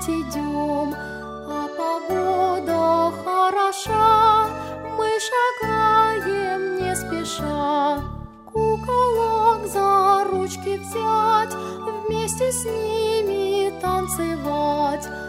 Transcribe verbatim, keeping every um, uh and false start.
идем, а погода хороша, мы шагаем не спеша. Куколок за ручки взять, вместе с ними танцевать.